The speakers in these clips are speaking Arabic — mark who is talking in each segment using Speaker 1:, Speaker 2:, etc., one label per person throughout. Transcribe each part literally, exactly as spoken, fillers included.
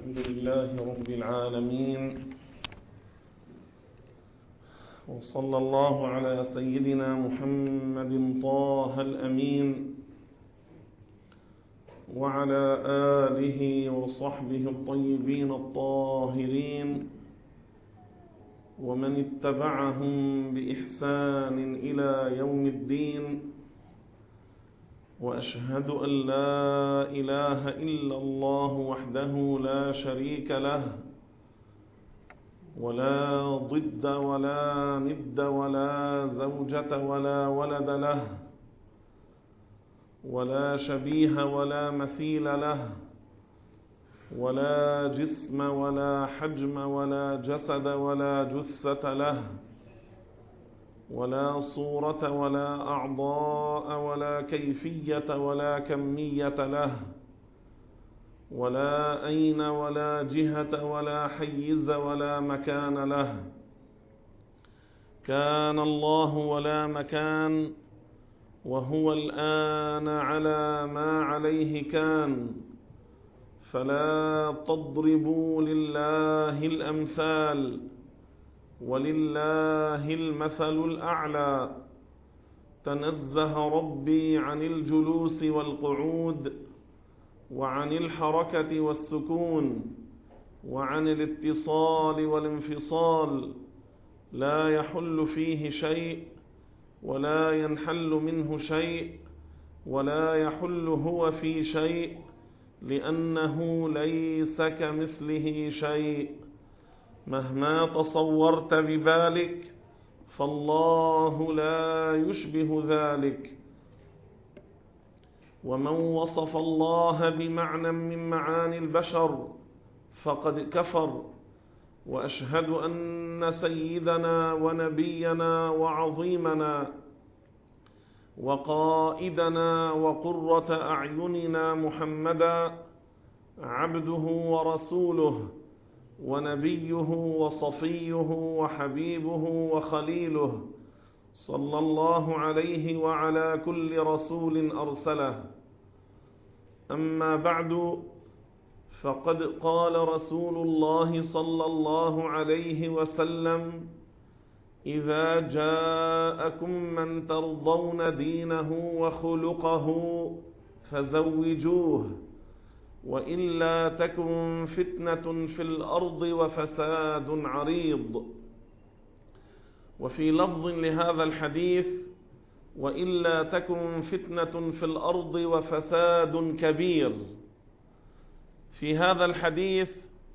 Speaker 1: الحمد لله رب العالمين، وصلى الله على سيدنا محمد طه الأمين وعلى آله وصحبه الطيبين الطاهرين ومن اتبعهم بإحسان إلى يوم الدين. وأشهد أن لا إله إلا الله وحده لا شريك له، ولا ضد ولا ند ولا زوجة ولا ولد له، ولا شبيه ولا مثيل له، ولا جسم ولا حجم ولا جسد ولا جثة له، ولا صورة ولا أعضاء ولا كيفية ولا كمية له، ولا أين ولا جهة ولا حيز ولا مكان له. كان الله ولا مكان، وهو الآن على ما عليه كان، فلا تضربوا لله الأمثال، ولله المثل الأعلى. تنزه ربي عن الجلوس والقعود، وعن الحركة والسكون، وعن الاتصال والانفصال، لا يحل فيه شيء ولا ينحل منه شيء ولا يحل هو في شيء، لأنه ليس كمثله شيء. مهما تصورت بذلك فالله لا يشبه ذلك. ومن وصف الله بمعنى من معاني البشر فقد كفر. وأشهد أن سيدنا ونبينا وعظيمنا وقائدنا وقرة أعيننا محمدا عبده ورسوله ونبيه وصفيه وحبيبه وخليله، صلى الله عليه وعلى كل رسول أرسله. أما بعد، فقد قال رسول الله صلى الله عليه وسلم: إذا جاءكم من ترضون دينه وخلقه فزوجوه، وإلا تكن فتنة في الأرض وفساد عريض. وفي لفظ لهذا الحديث: وإلا تكن فتنة في الأرض وفساد كبير. في هذا الحديث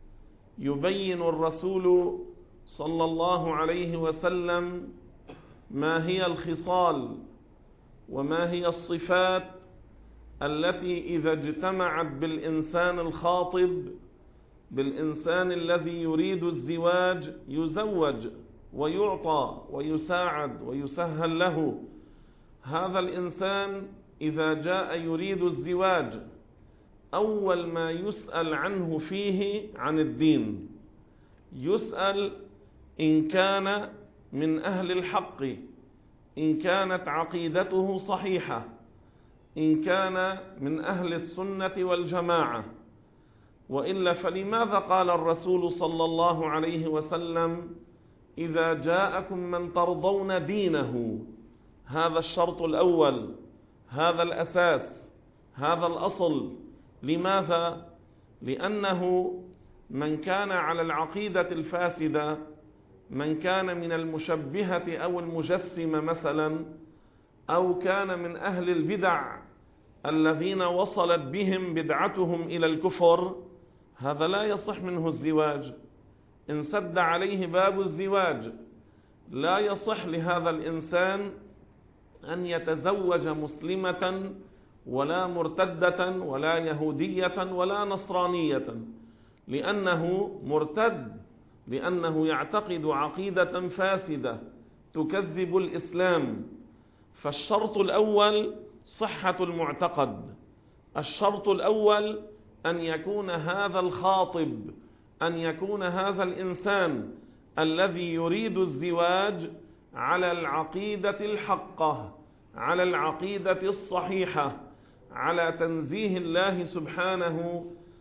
Speaker 1: يبين الرسول صلى الله عليه وسلم ما هي الخصال وما هي الصفات التي إذا اجتمعت بالإنسان الخاطب، بالإنسان الذي يريد الزواج، يزوج ويعطى ويساعد ويسهل له. هذا الإنسان إذا جاء يريد الزواج أول ما يسأل عنه فيه عن الدين. يسأل إن كان من أهل الحق، إن كانت عقيدته صحيحة، إن كان من أهل السنة والجماعة. وإلا فلماذا قال الرسول صلى الله عليه وسلم: إذا جاءكم من ترضون دينه؟ هذا الشرط الأول، هذا الأساس، هذا الأصل. لماذا؟ لأنه من كان على العقيدة الفاسدة، من كان من المشبهة أو المجسمة مثلا، أو كان من أهل البدع الذين وصلت بهم بدعتهم إلى الكفر، هذا لا يصح منه الزواج. إن سد عليه باب الزواج لا يصح لهذا الإنسان أن يتزوج مسلمة ولا مرتدة ولا يهودية ولا نصرانية، لأنه مرتد، لأنه يعتقد عقيدة فاسدة تكذب الإسلام. فالشرط الأول صحة المعتقد. الشرط الأول أن يكون هذا الخاطب، أن يكون هذا الإنسان الذي يريد الزواج على العقيدة الحقة، على العقيدة الصحيحة، على تنزيه الله سبحانه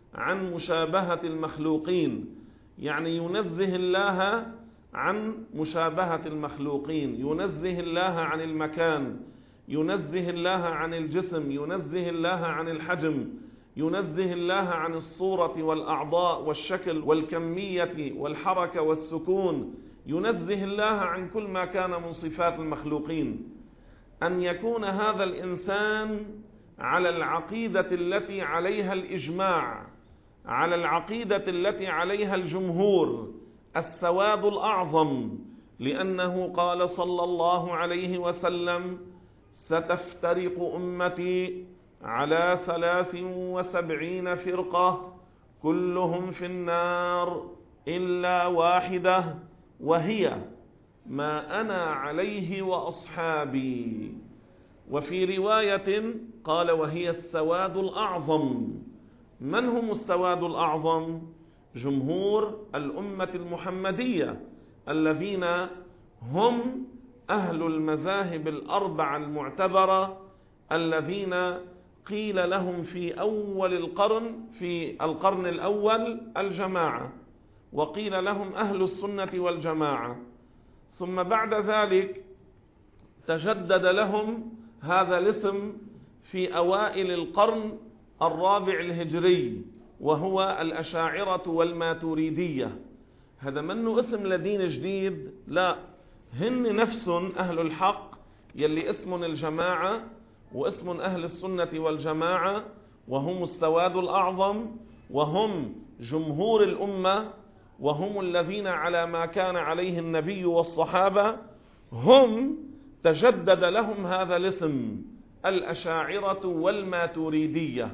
Speaker 1: عن مشابهة المخلوقين، يعني ينزه الله عن مشابهة المخلوقين، ينزه الله عن المكان، ينزه الله عن الجسم، ينزه الله عن الحجم، ينزه الله عن الصورة والأعضاء والشكل والكمية والحركة والسكون، ينزه الله عن كل ما كان من صفات المخلوقين. أن يكون هذا الإنسان على العقيدة التي عليها الإجماع، على العقيدة التي عليها الجمهور، السواد الأعظم، لأنه قال صلى الله عليه وسلم: ستفترق أمتي على ثلاث وسبعين فرقة كلهم في النار إلا واحدة وهي ما أنا عليه وأصحابي. وفي رواية قال: وهي السواد الأعظم. من هم السواد الأعظم؟ جمهور الأمة المحمدية، الذين هم أهل المذاهب الأربعة المعتبرة، الذين قيل لهم في أول القرن في القرن الأول الجماعة، وقيل لهم أهل السنة والجماعة، ثم بعد ذلك تجدد لهم هذا الاسم في أوائل القرن الرابع الهجري، وهو الأشاعرة والماتريدية. هذا منه اسم لدين جديد، لا، هن نفسهم أهل الحق يلي اسم الجماعة واسم أهل السنة والجماعة، وهم السواد الأعظم، وهم جمهور الأمة، وهم الذين على ما كان عليه النبي والصحابة. هم تجدد لهم هذا الاسم، الأشاعرة والماتريدية.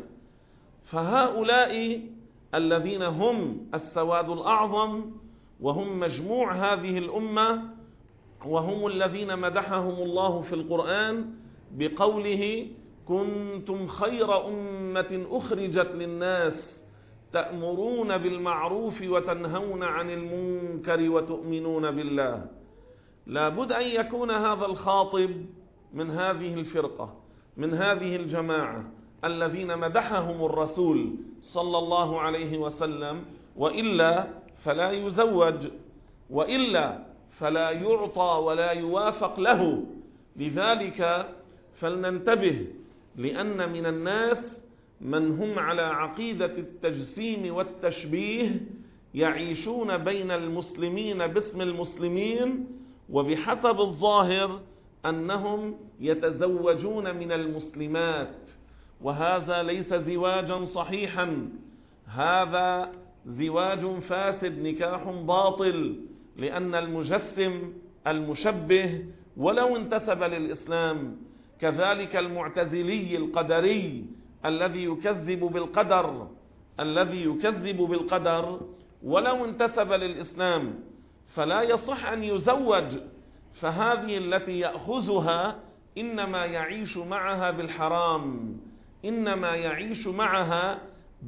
Speaker 1: فهؤلاء الذين هم السواد الأعظم وهم مجموع هذه الأمة، وهم الذين مدحهم الله في القرآن بقوله: كنتم خير أمة أخرجت للناس تأمرون بالمعروف وتنهون عن المنكر وتؤمنون بالله. لابد أن يكون هذا الخاطب من هذه الفرقة، من هذه الجماعة، الذين مدحهم الرسول صلى الله عليه وسلم، وإلا فلا يزوج، وإلا فلا يعطى ولا يوافق له. لذلك فلننتبه، لأن من الناس من هم على عقيدة التجسيم والتشبيه، يعيشون بين المسلمين باسم المسلمين، وبحسب الظاهر أنهم يتزوجون من المسلمات، وهذا ليس زواجا صحيحا، هذا زواج فاسد، نكاح باطل، لأن المجسم المشبه ولو انتسب للإسلام، كذلك المعتزلي القدري الذي يكذب بالقدر الذي يكذب بالقدر ولو انتسب للإسلام فلا يصح أن يزوج. فهذه التي يأخذها إنما يعيش معها بالحرام، إنما يعيش معها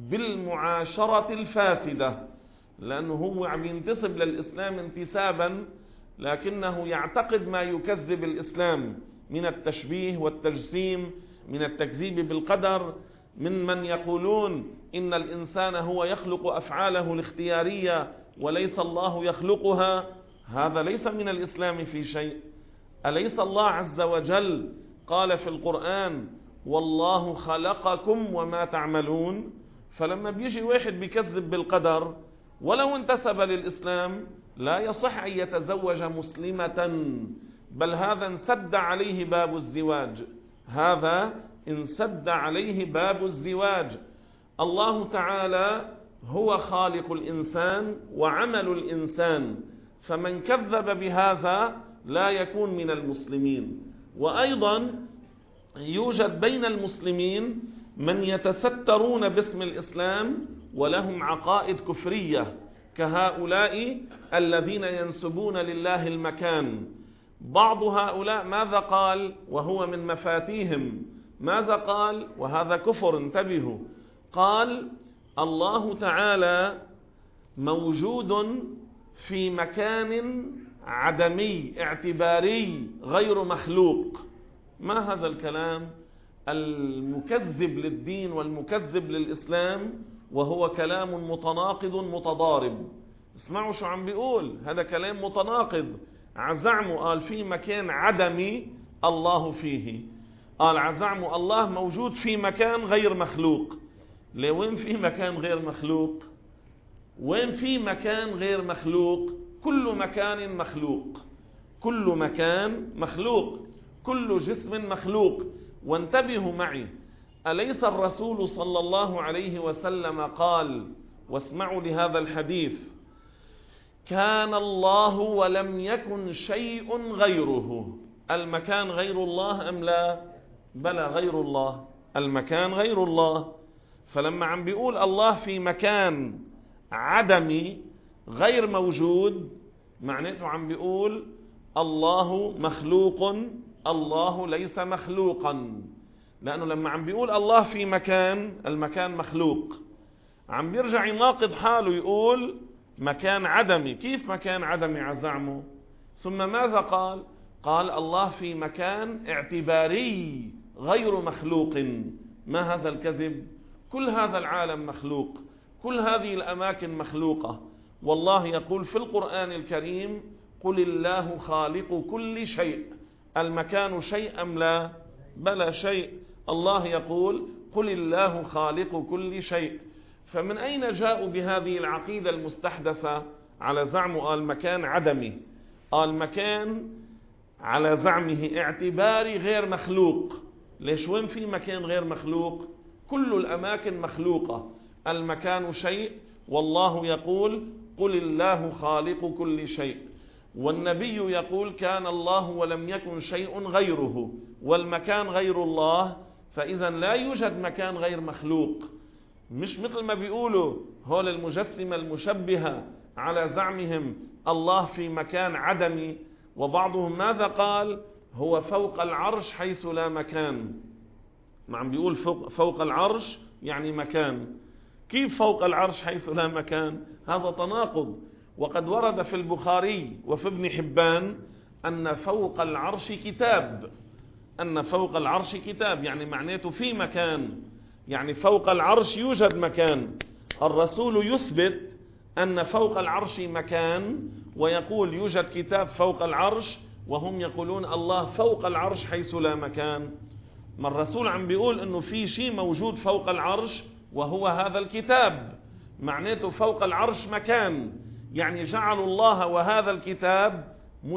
Speaker 1: بالمعاشرة الفاسدة، لأنه هو عم ينتسب للإسلام انتسابا، لكنه يعتقد ما يكذب الإسلام من التشبيه والتجسيم، من التكذيب بالقدر، من من يقولون إن الإنسان هو يخلق أفعاله الاختيارية وليس الله يخلقها. هذا ليس من الإسلام في شيء. أليس الله عز وجل قال في القرآن: والله خلقكم وما تعملون؟ فلما بيجي واحد بيكذب بالقدر ولو انتسب للإسلام لا يصح أن يتزوج مسلمة، بل هذا انسد عليه باب الزواج، هذا انسد عليه باب الزواج. الله تعالى هو خالق الإنسان وعمل الإنسان، فمن كذب بهذا لا يكون من المسلمين. وأيضا يوجد بين المسلمين من يتسترون باسم الإسلام ولهم عقائد كفرية، كهؤلاء الذين ينسبون لله المكان. بعض هؤلاء ماذا قال وهو من مفاتيهم؟ ماذا قال وهذا كفر؟ انتبهوا. قال: الله تعالى موجود في مكان عدمي اعتباري غير مخلوق. ما هذا الكلام؟ المكذب للدين والمكذب للإسلام وهو كلام متناقض متضارب. اسمعوا شو عم بيقول، هذا كلام متناقض. عزعمه قال في مكان عدمي الله فيه، قال عزعمه الله موجود في مكان غير مخلوق. ليه وين في مكان غير مخلوق؟ وين في مكان غير مخلوق؟ كل مكان مخلوق، كل مكان مخلوق، كل جسم مخلوق. وانتبهوا معي، أليس الرسول صلى الله عليه وسلم قال، واسمعوا لهذا الحديث: كان الله ولم يكن شيء غيره. المكان غير الله أم لا؟ بلى غير الله، المكان غير الله. فلما عم بيقول الله في مكان عدمي غير موجود، معناته عم بيقول الله مخلوق، الله ليس مخلوقا. لأنه لما عم بيقول الله في مكان، المكان مخلوق، عم بيرجع يناقض حاله يقول مكان عدمي. كيف مكان عدمي عزعمه؟ ثم ماذا قال؟ قال الله في مكان اعتباري غير مخلوق. ما هذا الكذب؟ كل هذا العالم مخلوق، كل هذه الأماكن مخلوقة. والله يقول في القرآن الكريم: قل الله خالق كل شيء. المكان شيء أم لا؟ بلى شيء. الله يقول: قل الله خالق كل شيء. فمن أين جاءوا بهذه العقيدة المستحدثة على زعمه المكان عدمي؟ المكان على زعمه اعتباري غير مخلوق. ليش وين في مكان غير مخلوق؟ كل الأماكن مخلوقة. المكان شيء، والله يقول: قل الله خالق كل شيء. والنبي يقول: كان الله ولم يكن شيء غيره، والمكان غير الله. فإذا لا يوجد مكان غير مخلوق. مش مثل ما بيقولوا هول المجسمة المشبهة على زعمهم الله في مكان عدمي. وبعضهم ماذا قال؟ هو فوق العرش حيث لا مكان. ما عم بيقول فوق, فوق العرش يعني مكان. كيف فوق العرش حيث لا مكان؟ هذا تناقض. وقد ورد في البخاري وفي ابن حبان أن فوق العرش كتاب، أن فوق العرش كتاب يعني معناته في مكان، يعني فوق العرش يوجد مكان. الرسول يثبت أن فوق العرش مكان، ويقول يوجد كتاب فوق العرش، وهم يقولون الله فوق العرش حيث لا مكان. ما الرسول عم بيقول أنه في شيء موجود فوق العرش وهو هذا الكتاب، معناته فوق العرش مكان. يعني جعلوا الله وهذا الكتاب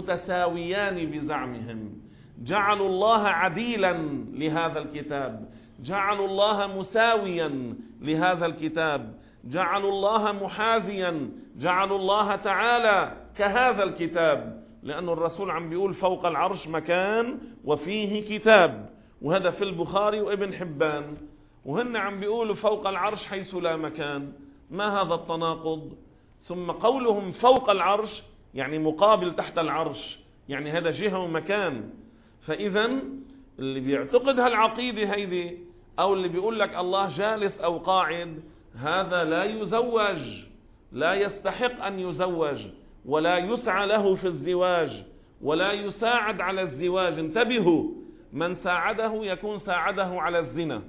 Speaker 1: متساويان بزعمهم، جعلوا الله عديلا لهذا الكتاب، جعلوا الله مساويا لهذا الكتاب، جعلوا الله محاذيا، جعلوا الله تعالى كهذا الكتاب. لأن الرسول عم بيقول فوق العرش مكان وفيه كتاب، وهذا في البخاري وابن حبان، وهن عم بيقولوا فوق العرش حيث لا مكان. ما هذا التناقض؟ ثم قولهم فوق العرش يعني مقابل تحت العرش، يعني هذا جهة ومكان. فإذا اللي بيعتقد هالعقيدة هيدي، أو اللي بيقول لك الله جالس أو قاعد، هذا لا يزوج، لا يستحق أن يزوج، ولا يسعى له في الزواج، ولا يساعد على الزواج. انتبهوا، من ساعده يكون ساعده على الزنا.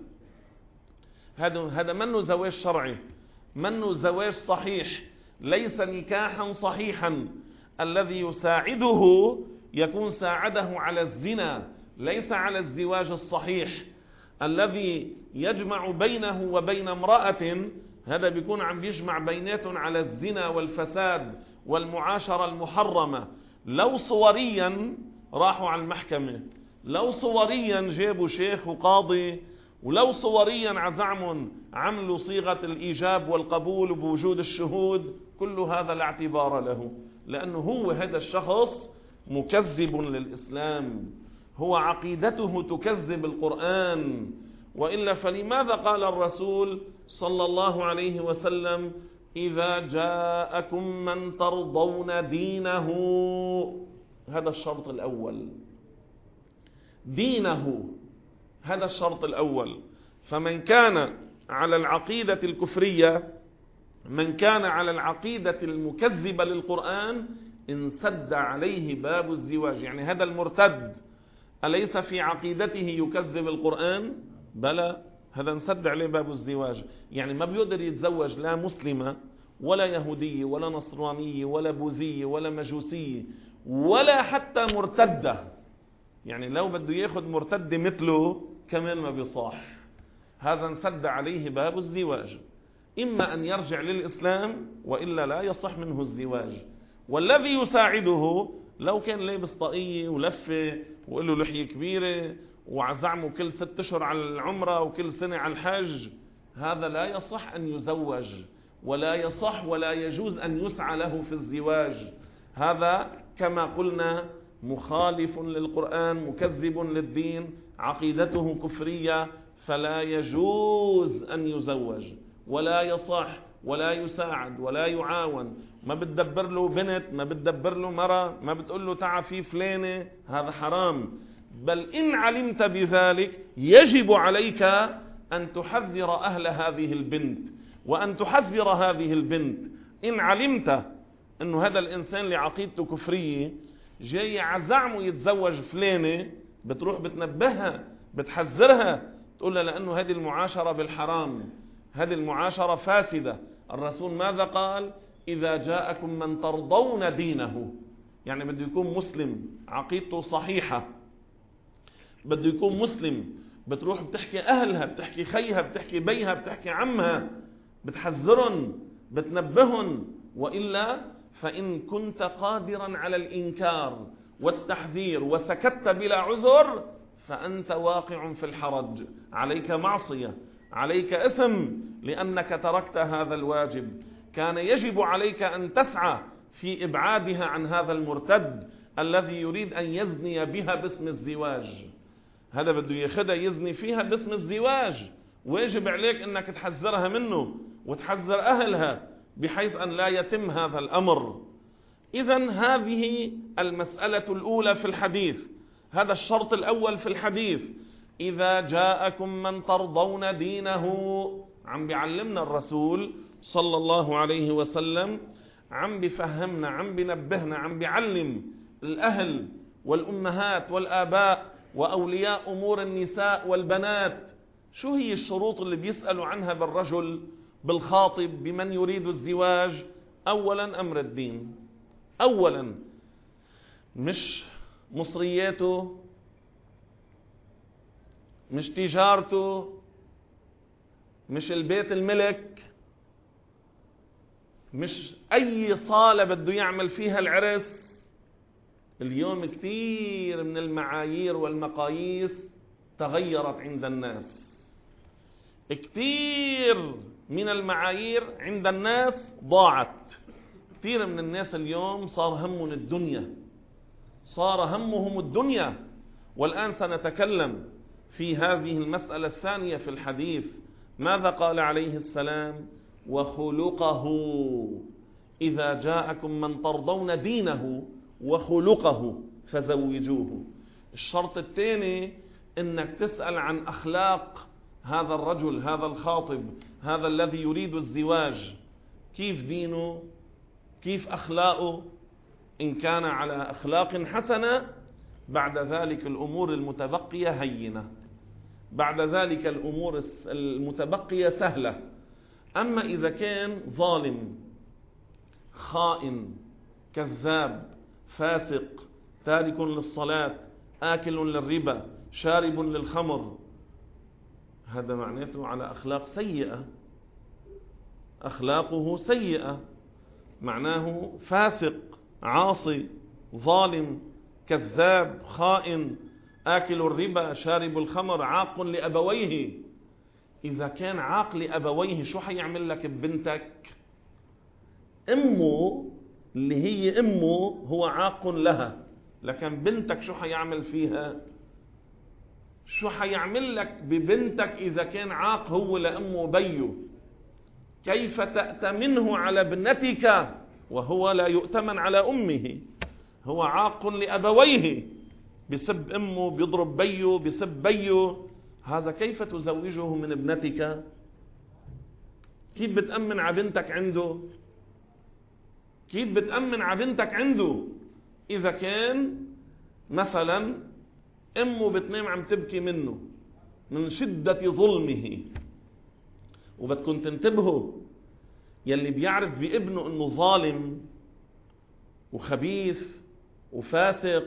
Speaker 1: هذا هذا منه زواج شرعي، منه زواج صحيح، ليس نكاحا صحيحا. الذي يساعده يكون ساعده على الزنا، ليس على الزواج الصحيح. الذي يجمع بينه وبين امرأة، هذا بيكون عم بيجمع بيناتهم على الزنا والفساد والمعاشرة المحرمة. لو صوريا راحوا على المحكمة، لو صوريا جابوا شيخ وقاضي، ولو صوريا عزعمهم عملوا صيغة الإيجاب والقبول بوجود الشهود، كل هذا لا اعتبار له، لأنه هو هذا الشخص مكذب للإسلام، هو عقيدته تكذب القرآن. وإلا فلماذا قال الرسول صلى الله عليه وسلم: إذا جاءكم من ترضون دينه؟ هذا الشرط الأول، دينه، هذا الشرط الأول. فمن كان على العقيدة الكفرية، من كان على العقيدة المكذبة للقرآن، انسد عليه باب الزواج. يعني هذا المرتد أليس في عقيدته يكذب القرآن؟ بلى، هذا انسد عليه باب الزواج. يعني ما بيقدر يتزوج لا مسلمة ولا يهودية ولا نصرانية ولا بوذية ولا مجوسية ولا حتى مرتدة. يعني لو بده ياخد مرتدة مثله كمان ما بيصاح. هذا انسد عليه باب الزواج، إما أن يرجع للإسلام وإلا لا يصح منه الزواج. والذي يساعده لو كان لابس طاقية ولفة وقال له لحية كبيرة وعزعمه كل ست أشهر على العمرة وكل سنة على الحج، هذا لا يصح أن يزوج، ولا يصح ولا يجوز أن يسعى له في الزواج. هذا كما قلنا مخالف للقرآن، مكذب للدين، عقيدته كفرية، فلا يجوز أن يزوج ولا يصح ولا يساعد ولا يعاون. ما بتدبر له بنت، ما بتدبر له مرة، ما بتقول له تعا في فلانة، هذا حرام. بل إن علمت بذلك يجب عليك أن تحذر أهل هذه البنت، وأن تحذر هذه البنت. إن علمت أنه هذا الإنسان لعقيدته كفرية جاي عزعمه يتزوج فلانة، بتروح بتنبهها، بتحذرها، تقول لها لأنه هذه المعاشرة بالحرام، هذه المعاشرة فاسدة. الرسول ماذا قال؟ إذا جاءكم من ترضون دينه، يعني بده يكون مسلم عقيدته صحيحة، بده يكون مسلم. بتروح بتحكي أهلها، بتحكي خيها، بتحكي بيها، بتحكي عمها، بتحذرن، بتنبهن. وإلا فإن كنت قادرا على الإنكار والتحذير وسكت بلا عذر فأنت واقع في الحرج، عليك معصية، عليك إثم، لأنك تركت هذا الواجب. كان يجب عليك أن تسعى في إبعادها عن هذا المرتد الذي يريد أن يزني بها باسم الزواج. هذا بده ياخدها يزني فيها باسم الزواج، واجب عليك أنك تحذرها منه وتحذر أهلها بحيث أن لا يتم هذا الأمر. إذن هذه المسألة الأولى في الحديث، هذا الشرط الأول في الحديث. إذا جاءكم من ترضون دينه، عم بيعلمنا الرسول صلى الله عليه وسلم، عم بيفهمنا، عم بينبهنا، عم بيعلم الأهل والأمهات والآباء وأولياء أمور النساء والبنات شو هي الشروط اللي بيسألوا عنها بالرجل، بالخاطب، بمن يريد الزواج. أولا أمر الدين. أولا مش مصرياته، مش تجارته، مش البيت الملك، مش أي صالة بده يعمل فيها العرس. اليوم كثير من المعايير والمقاييس تغيرت عند الناس، كثير من المعايير عند الناس ضاعت. كثير من الناس اليوم صار همهم الدنيا، صار همهم الدنيا. والآن سنتكلم في هذه المسألة الثانية في الحديث. ماذا قال عليه السلام؟ وخلقه. إذا جاءكم من ترضون دينه وخلقه فزوجوه. الشرط الثاني انك تسأل عن اخلاق هذا الرجل، هذا الخاطب، هذا الذي يريد الزواج. كيف دينه؟ كيف اخلاقه؟ ان كان على اخلاق حسنة بعد ذلك الامور المتبقية هينة، بعد ذلك الامور المتبقية سهلة. اما اذا كان ظالم، خائن، كذاب، فاسق، تارك للصلاة، آكل للربا، شارب للخمر، هذا معناته على أخلاق سيئة، أخلاقه سيئة، معناه فاسق، عاصي، ظالم، كذاب، خائن، آكل الربا، شارب الخمر، عاق لأبويه. إذا كان عاق لأبويه شو حيعمل لك ببنتك؟ أمه اللي هي أمه هو عاق لها، لكن بنتك شو حيعمل فيها؟ شو حيعمل لك ببنتك إذا كان عاق هو لأمه بيه؟ كيف تأتمنه على ابنتك وهو لا يؤتمن على أمه؟ هو عاق لأبويه، بسب أمه، بيضرب بيه، بسب بيه، هذا كيف تزوجه من ابنتك؟ كيف بتأمن على بنتك عنده؟ كيف بتأمن على بنتك عنده؟ إذا كان مثلا أمه بتنام عم تبكي منه، من شدة ظلمه. وبدكم تنتبهوا، يلي بيعرف بابنه انه ظالم وخبيث وفاسق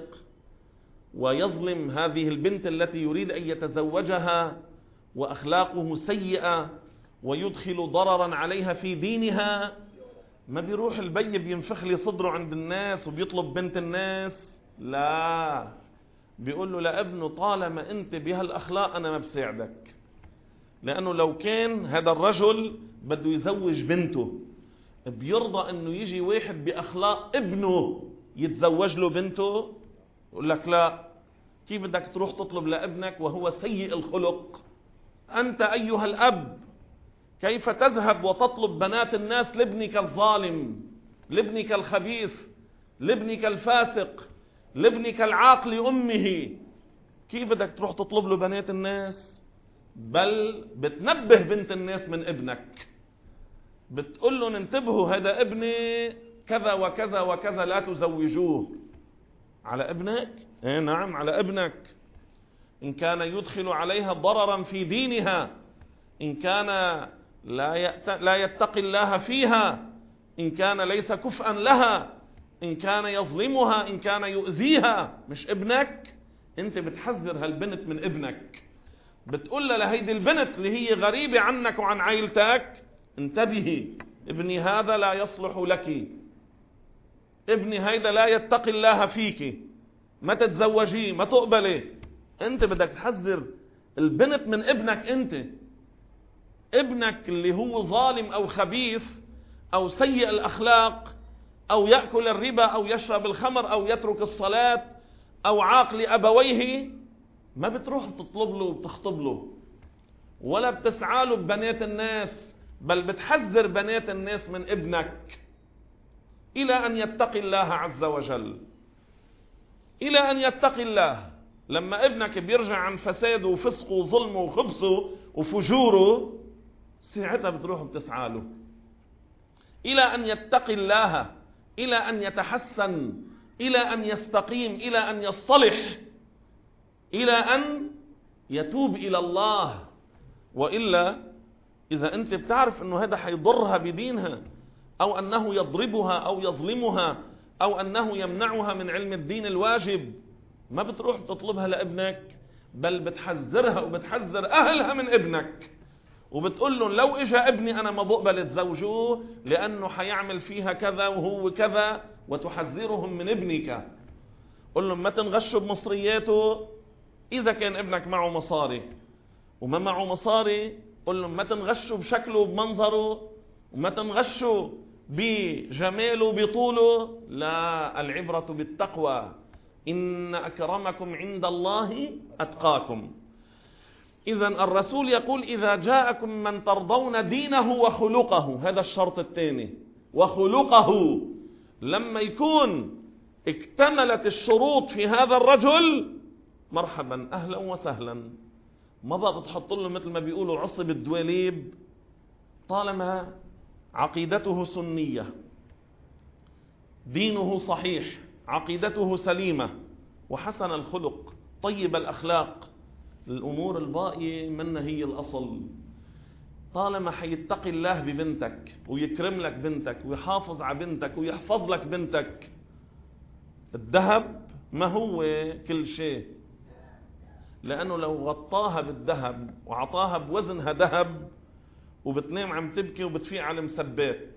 Speaker 1: ويظلم هذه البنت التي يريد ان يتزوجها واخلاقه سيئة ويدخل ضررا عليها في دينها، ما بيروح البي بينفخ لي صدره عند الناس وبيطلب بنت الناس، لا، بيقول له لابنه طالما انت بهالاخلاق انا ما بساعدك. لانه لو كان هذا الرجل بده يزوج بنته بيرضى انه يجي واحد باخلاق ابنه يتزوج له بنته؟ يقول لك لا. كيف بدك تروح تطلب لابنك وهو سيء الخلق؟ انت ايها الاب كيف تذهب وتطلب بنات الناس لابنك الظالم، لابنك الخبيث، لابنك الفاسق، لابنك العاق لأمه؟ كيف بدك تروح تطلب له بنات الناس؟ بل بتنبه بنت الناس من ابنك، بتقول له انتبهوا هذا ابني كذا وكذا وكذا لا تزوجوه. على ابنك؟ ايه نعم على ابنك. إن كان يدخل عليها ضررا في دينها، إن كان لا يتقي الله فيها، إن كان ليس كفءا لها، إن كان يظلمها، إن كان يؤذيها، مش ابنك؟ أنت بتحذر هالبنت من ابنك، بتقول لها لهيدي البنت اللي هي غريبة عنك وعن عائلتك انتبهي، ابني هذا لا يصلح لك، ابني هيدا لا يتقي الله فيك، ما تتزوجيه، ما تقبلي. أنت بدك تحذر البنت من ابنك. أنت ابنك اللي هو ظالم أو خبيث أو سيء الأخلاق أو يأكل الربا أو يشرب الخمر أو يترك الصلاة أو عاق لأبويه، ما بتروح تطلب له وبتخطب له ولا بتسعى له ببنات الناس، بل بتحذر بنات الناس من ابنك إلى أن يتقي الله عز وجل، إلى أن يتقي الله. لما ابنك بيرجع عن فساده وفسقه وظلمه وخبثه وفجوره، ساعتها بتروح بتسعى له إلى أن يتقي الله، إلى أن يتحسن، إلى أن يستقيم، إلى أن يصطلح، إلى أن يتوب إلى الله. وإلا إذا أنت بتعرف أنه هذا حيضرها بدينها أو أنه يضربها أو يظلمها أو أنه يمنعها من علم الدين الواجب، ما بتروح تطلبها لابنك، بل بتحذرها وبتحذر أهلها من ابنك، وبتقول لهم لو إجا ابني أنا ما بقبل تزوجوه لأنه حيعمل فيها كذا وهو كذا، وتحذرهم من ابنك. قل لهم ما تنغشوا بمصرياته إذا كان ابنك معه مصاري، وما معه مصاري قل لهم ما تنغشوا بشكله وبمنظره، وما تنغشوا بجماله بطوله، لا، العبرة بالتقوى، إن أكرمكم عند الله أتقاكم. إذن الرسول يقول إذا جاءكم من ترضون دينه وخلقه، هذا الشرط الثاني، وخلقه. لما يكون اكتملت الشروط في هذا الرجل، مرحبا أهلا وسهلا، ما بقى تحط له مثل ما بيقولوا عصب الدواليب، طالما عقيدته سنية، دينه صحيح، عقيدته سليمة، وحسن الخلق، طيب الأخلاق، الأمور الباقية منها هي الأصل. طالما حيتقي الله ببنتك ويكرم لك بنتك ويحافظ على بنتك ويحفظ لك بنتك. الذهب ما هو كل شيء، لأنه لو غطاها بالذهب وعطاها بوزنها ذهب وبتنام عم تبكي وبتفيق على المسبات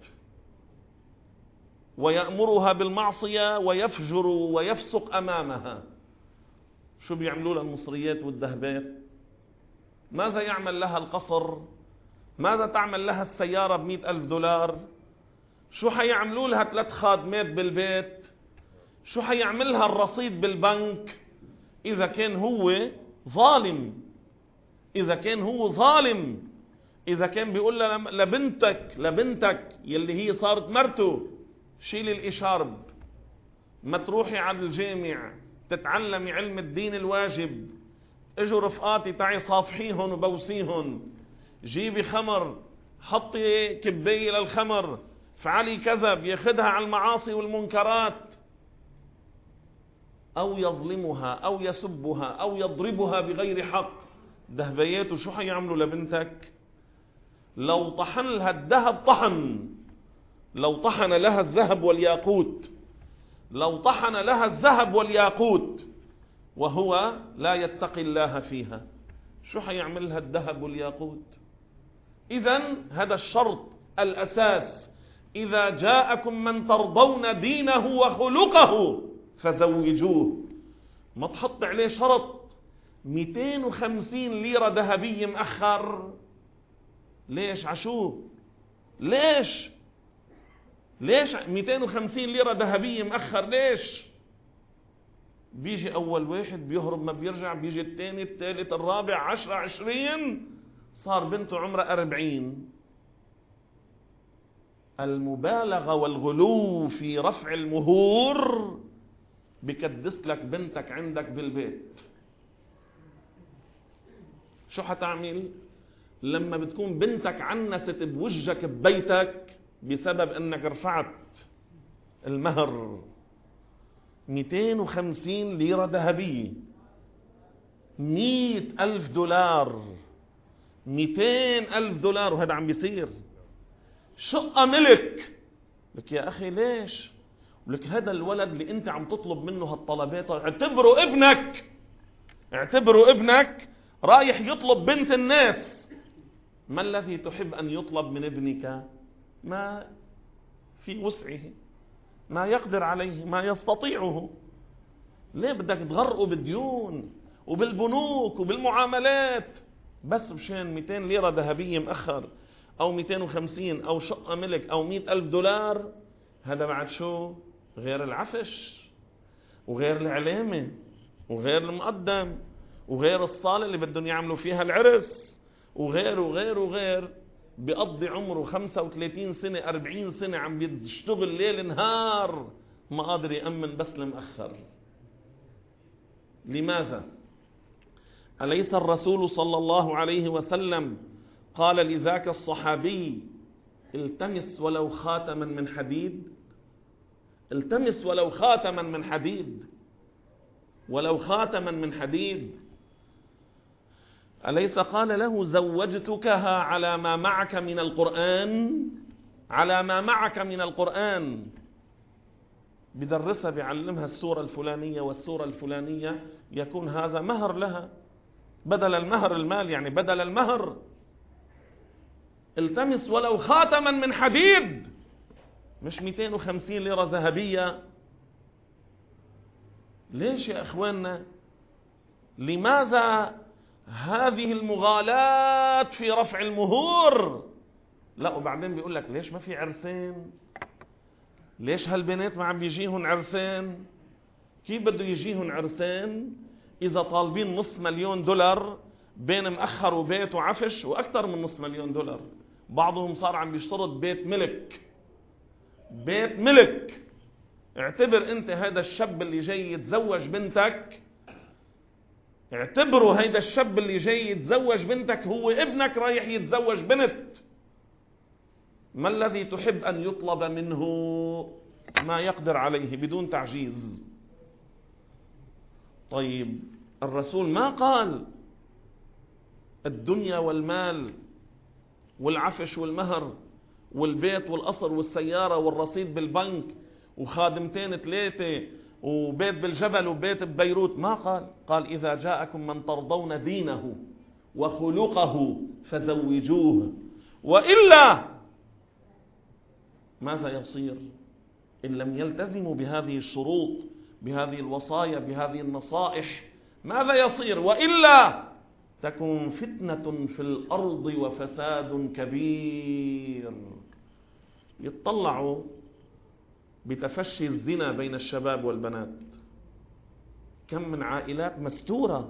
Speaker 1: ويأمرها بالمعصية ويفجر ويفسق أمامها، شو بيعملوا لها المصريات والذهبات؟ ماذا يعمل لها القصر؟ ماذا تعمل لها السيارة بمئة ألف دولار؟ شو حيعملوا لها ثلاث خادمات بالبيت؟ شو حيعملها الرصيد بالبنك؟ إذا كان هو ظالم، إذا كان هو ظالم، إذا كان بيقول لبنتك لبنتك يلي هي صارت مرته شيل الإشارب، ما تروحي على الجامع تتعلمي علم الدين الواجب، اجوا رفقاتي تعي صافحيهن وبوسيهن، جيبي خمر، حطي كباية للخمر، فعلي كذا، بياخدها على المعاصي والمنكرات، أو يظلمها أو يسبها أو يضربها بغير حق، ذهبياته شو حيعملوا لبنتك؟ لو طحن لها الذهب طحن، لو طحن لها الذهب والياقوت، لو طحن لها الذهب والياقوت وهو لا يتقي الله فيها، شو حيعمل لها الذهب والياقوت؟ إذن هذا الشرط الأساس: إذا جاءكم من ترضون دينه وخلقه فزوجوه. ما تحط عليه شرط مئتين وخمسين ليرة ذهبية مأخر. ليش؟ عشو؟ ليش؟ ليش مئتين وخمسين ليرة ذهبية مأخر؟ ليش؟ بيجي أول واحد بيهرب ما بيرجع، بيجي الثاني الثالث الرابع عشرة عشرين، صار بنته عمرها أربعين. المبالغة والغلو في رفع المهور بكدس لك بنتك عندك بالبيت. شو حتعمل لما بتكون بنتك عنست بوجهك ببيتك بسبب انك رفعت المهر؟ مئتين وخمسين ليرة ذهبية، مئة ألف دولار، مئتين ألف دولار، وهذا عم بيصير. شقة ملك. لك يا أخي ليش؟ لك هذا الولد اللي أنت عم تطلب منه هالطلبات اعتبره ابنك، اعتبره ابنك رايح يطلب بنت الناس. ما الذي تحب أن يطلب من ابنك؟ ما في وسعه، ما يقدر عليه، ما يستطيعه. ليه بدك تغرقه بالديون وبالبنوك وبالمعاملات بس مشان مئتين ليرة ذهبية مأخر أو مئتين وخمسين أو شقة ملك أو مئة ألف دولار؟ هذا بعد شو؟ غير العفش وغير العلامة وغير المقدم وغير الصالة اللي بدهم يعملوا فيها العرس وغير وغير وغير. بيقضي عمره خمسة وثلاثين سنة أربعين سنة عم بيشتغل ليل نهار ما قادر يأمن بس المأخر. لماذا؟ أليس الرسول صلى الله عليه وسلم قال لذاك الصحابي: التمس ولو خاتما من حديد؟ التمس ولو خاتما من حديد، ولو خاتما من حديد. أليس قال له: زوجتكها على ما معك من القرآن؟ على ما معك من القرآن. بدرسها بيعلمها السورة الفلانية والسورة الفلانية، يكون هذا مهر لها بدل المهر المال، يعني بدل المهر. التمس ولو خاتما من حديد، مش مئتين وخمسين ليرة ذهبية. ليش يا أخواننا؟ لماذا هذه المغالاة في رفع المهور؟ لا، وبعدين بيقول لك ليش ما في عرسين؟ ليش هالبنات ما عم بيجيهن عرسين؟ كيف بده يجيهن عرسين إذا طالبين نص مليون دولار بين مأخر وبيت وعفش وأكثر من نص مليون دولار؟ بعضهم صار عم بيشترط بيت ملك، بيت ملك. اعتبر انت هذا الشاب اللي جاي يتزوج بنتك، اعتبره هذا الشاب اللي جاي يتزوج بنتك هو ابنك رايح يتزوج بنت. ما الذي تحب أن يطلب منه؟ ما يقدر عليه بدون تعجيز. طيب الرسول ما قال الدنيا والمال والعفش والمهر والبيت والقصر والسيارة والرصيد بالبنك وخادمتين ثلاثة وبيت بالجبل وبيت ببيروت. ما قال. قال: إذا جاءكم من ترضون دينه وخلقه فزوجوه، وإلا ماذا يصير إن لم يلتزموا بهذه الشروط، بهذه الوصايا، بهذه النصائح؟ ماذا يصير؟ وإلا تكون فتنة في الأرض وفساد كبير. يتطلعوا بتفشي الزنا بين الشباب والبنات. كم من عائلات مستورة،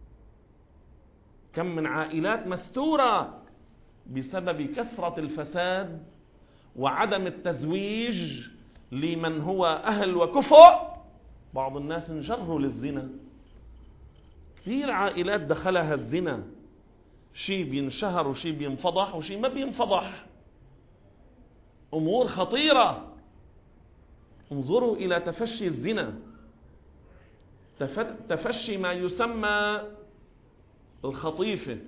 Speaker 1: كم من عائلات مستورة بسبب كثرة الفساد وعدم التزويج لمن هو أهل وكفؤ. بعض الناس انجروا للزنا. كثير عائلات دخلها الزنا، شيء بينشهر وشيء بينفضح وشيء ما بينفضح. أمور خطيرة. انظروا إلى تفشي الزنا، تفشي ما يسمى الخطيفة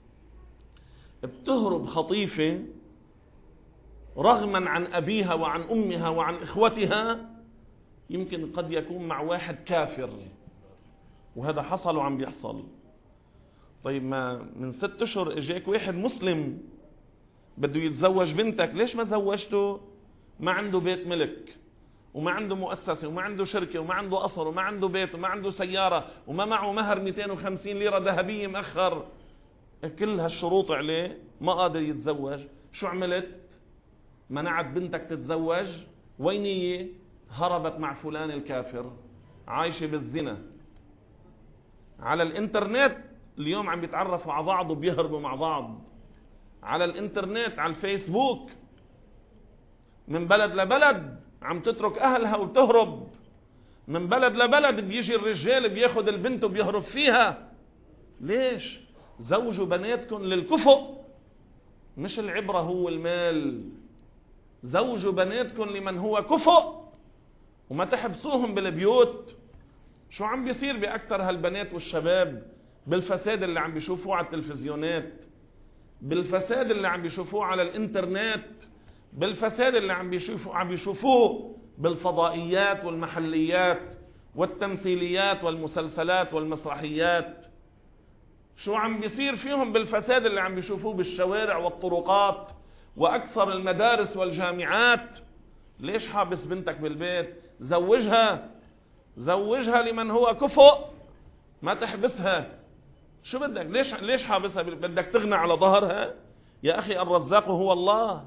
Speaker 1: بتهرب خطيفة رغما عن أبيها وعن أمها وعن إخوتها، يمكن قد يكون مع واحد كافر، وهذا حصل وعم بيحصل. طيب ما من ست اشهر اجاك واحد مسلم بده يتزوج بنتك، ليش ما زوجته؟ ما عنده بيت ملك، وما عنده مؤسسة، وما عنده شركة، وما عنده قصر، وما عنده بيت، وما عنده سيارة، وما معه مهر مئتين وخمسين ليرة ذهبية مأخر، كل هالشروط عليه، ما قادر يتزوج. شو عملت؟ منعت بنتك تتزوج. وين هي؟ هربت مع فلان الكافر، عايشة بالزنا. على الانترنت اليوم عم بيتعرفوا على بعض وبيهربوا مع بعض على الانترنت، على الفيسبوك، من بلد لبلد عم تترك اهلها وتهرب، من بلد لبلد بيجي الرجال بياخد البنت وبيهرب فيها. ليش؟ زوجوا بناتكم للكفؤ، مش العبرة هو المال. زوجوا بناتكم لمن هو كفؤ، وما تحبسوهم بالبيوت. شو عم بيصير بأكثر هالبنات والشباب؟ بالفساد اللي عم بيشوفوه على التلفزيونات، بالفساد اللي عم بيشوفوه على الانترنت، بالفساد اللي عم بيشوفوه عم بيشوفوه بالفضائيات والمحليات والتمثيليات والمسلسلات والمسرحيات. شو عم بيصير فيهم بالفساد اللي عم بيشوفوه بالشوارع والطرقات وأكثر المدارس والجامعات. ليش حابس بنتك بالبيت؟ زوجها، زوجها لمن هو كفؤ، ما تحبسها. شو بدك؟ ليش ليش حابسها؟ بدك تغنى على ظهرها؟ يا أخي الرزاق هو الله،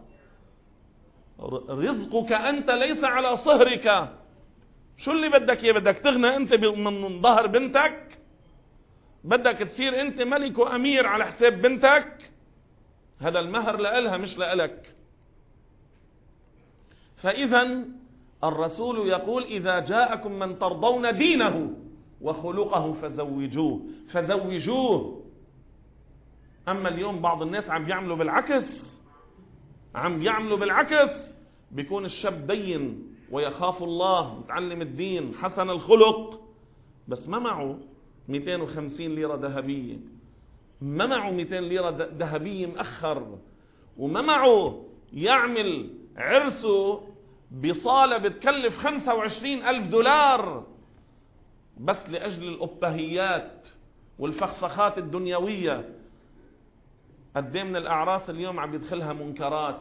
Speaker 1: رزقك أنت ليس على صهرك. شو اللي بدك اياه؟ بدك تغنى أنت من ظهر بنتك؟ بدك تصير أنت ملك وأمير على حساب بنتك؟ هذا المهر لإلها مش لإلك. فإذا الرسول يقول: إذا جاءكم من ترضون دينه وخلقه فزوجوه، فزوجوه. أما اليوم بعض الناس عم بيعملوا بالعكس، عم بيعملوا بالعكس. بيكون الشاب دين ويخاف الله، متعلم الدين، حسن الخلق، بس ما معه مئتين وخمسين ليرة ذهبية، ما معه مئتين ليرة ذهبية مأخر، وما معه يعمل عرسه بصالة بتكلف خمسة وعشرين ألف دولار بس لأجل الأبهيات والفخفخات الدنيوية. قد من الأعراس اليوم عم يدخلها منكرات.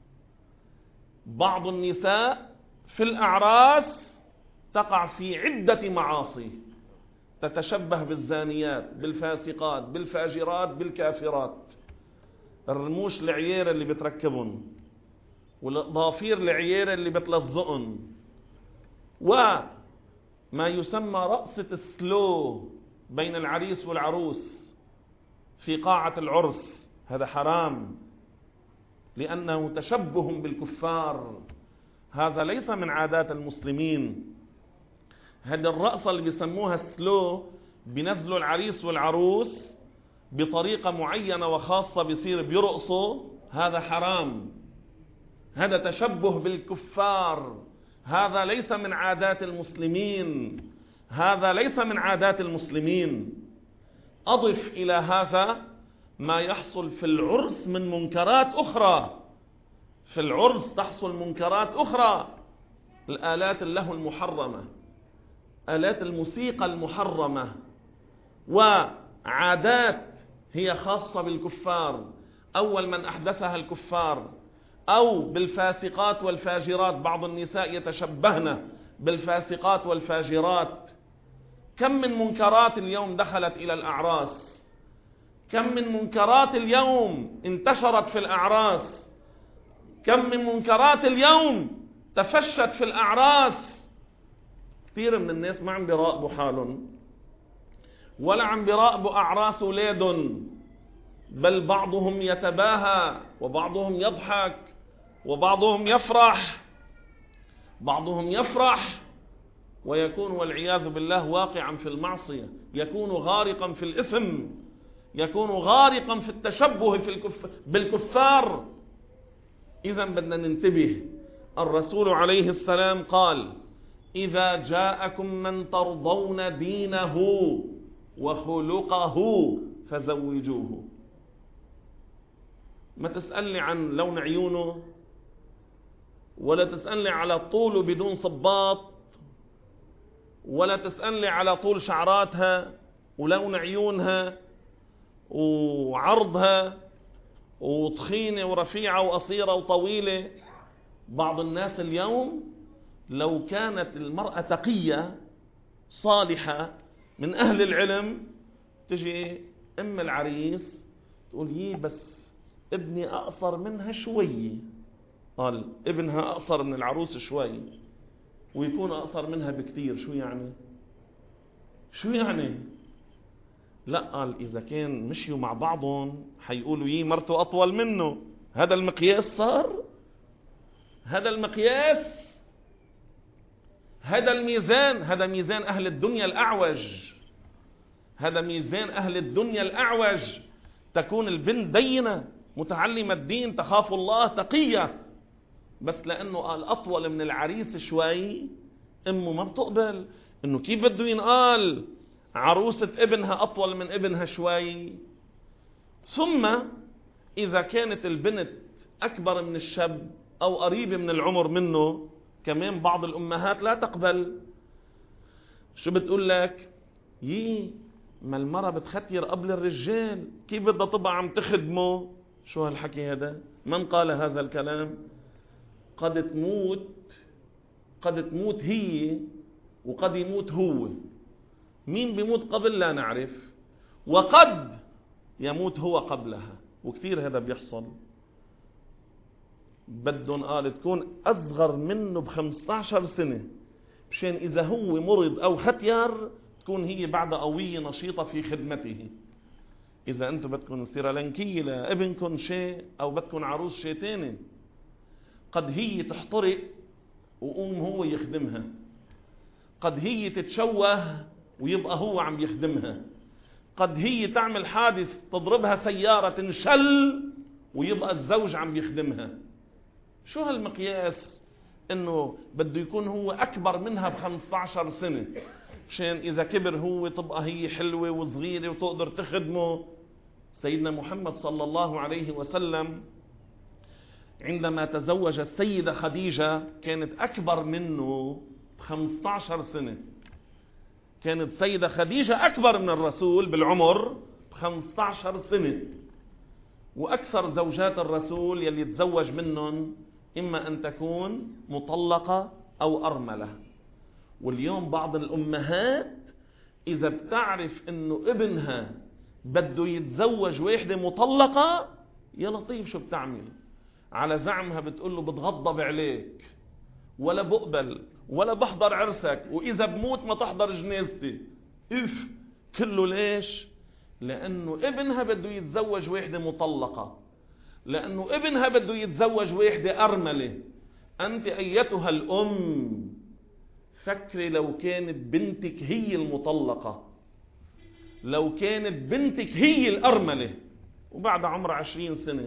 Speaker 1: بعض النساء في الأعراس تقع في عدة معاصي، تتشبه بالزانيات، بالفاسقات، بالفاجرات، بالكافرات. الرموش العييرة اللي بتركبهم، والضافير العييرة اللي بتلزقهم، وما يسمى رقصة السلو بين العريس والعروس في قاعة العرس. هذا حرام لأنه تشبه بالكفار، هذا ليس من عادات المسلمين. هذه الرقصة اللي بيسموها السلو، بينزلوا العريس والعروس بطريقة معينة وخاصة، بيصير بيرقصوا، هذا حرام، هذا تشبه بالكفار، هذا ليس من عادات المسلمين، هذا ليس من عادات المسلمين. أضف إلى هذا ما يحصل في العرس من منكرات أخرى. في العرس تحصل منكرات أخرى، الآلات اللهو المحرمة، آلات الموسيقى المحرمة، وعادات هي خاصة بالكفار، أول من أحدثها الكفار، أو بالفاسقات والفاجرات. بعض النساء يتشبهن بالفاسقات والفاجرات. كم من منكرات اليوم دخلت إلى الأعراس، كم من منكرات اليوم انتشرت في الأعراس، كم من منكرات اليوم تفشت في الأعراس. كثير من الناس ما عم بيراقبوا حالهم ولا عم بيراقبوا أعراس أولادهم، بل بعضهم يتباهى وبعضهم يضحك وبعضهم يفرح، بعضهم يفرح ويكون والعياذ بالله واقعا في المعصية، يكون غارقا في الإثم، يكون غارقا في التشبه في الكف... بالكفار. إذا بدنا ننتبه. الرسول عليه السلام قال: إذا جاءكم من ترضون دينه وخلقه فزوجوه. ما تسألني عن لون عيونه، ولا تسألني على طوله بدون صباط، ولا تسألني على طول شعراتها ولون عيونها وعرضها وتخينة ورفيعة وقصيرة وطويلة. بعض الناس اليوم لو كانت المرأة تقية صالحة من أهل العلم، تجي أم العريس تقول يي بس ابني أقصر منها شوي. قال ابنها أقصر من العروس شوي ويكون أقصر منها بكتير، شو يعني؟ شو يعني؟ لا، قال إذا كان مشيوا مع بعضهم حيقولوا يي مرته أطول منه. هذا المقياس صار؟ هذا المقياس؟ هذا الميزان؟ هذا ميزان أهل الدنيا الأعوج. هذا ميزان أهل الدنيا الأعوج. تكون البنت دينة متعلمة الدين تخاف الله تقية، بس لأنه قال أطول من العريس شوي أمه ما بتقبل. إنه كيف بده ينقال عروسة ابنها أطول من ابنها شوي؟ ثم إذا كانت البنت أكبر من الشاب أو قريبة من العمر منه، كمان بعض الأمهات لا تقبل. شو بتقول لك؟ يي ما المرأة بتختير قبل الرجال، كيف بدها تبقى عم تخدمه؟ شو هالحكي هذا؟ من قال هذا الكلام؟ قد تموت قد تموت هي وقد يموت هو. مين بيموت قبل لا نعرف، وقد يموت هو قبلها، وكثير هذا بيحصل. بدهم قال تكون أصغر منه بخمسة عشر سنة مشان إذا هو مرض أو ختير تكون هي بعد قوية نشيطة في خدمته. إذا أنتم بدكم سيرالنكية لابنكم شيء أو بدكم عروس شيء تاني، قد هي تحترق وقوم هو يخدمها، قد هي تتشوه ويبقى هو عم يخدمها، قد هي تعمل حادث تضربها سيارة تنشل ويبقى الزوج عم يخدمها. شو هالمقياس؟ انه بده يكون هو اكبر منها بخمسة عشر سنة مشان اذا كبر هو تبقى هي حلوة وصغيرة وتقدر تخدمه. سيدنا محمد صلى الله عليه وسلم عندما تزوج السيدة خديجة كانت اكبر منه بخمسة عشر سنة. كانت سيدة خديجة اكبر من الرسول بالعمر بخمسة عشر سنة. واكثر زوجات الرسول يلي تزوج منهم إما أن تكون مطلقة أو أرملة. واليوم بعض الأمهات إذا بتعرف أنه ابنها بده يتزوج واحدة مطلقة، يا لطيف شو بتعمل؟ على زعمها بتقول له بتغضب عليك ولا بقبل ولا بحضر عرسك، وإذا بموت ما تحضر جنازتي. إف كله ليش؟ لأنه ابنها بده يتزوج واحدة مطلقة، لأنه ابنها بده يتزوج واحدة أرملة. أنت أيتها الأم فكري لو كانت بنتك هي المطلقة، لو كانت بنتك هي الأرملة وبعد عمر عشرين سنة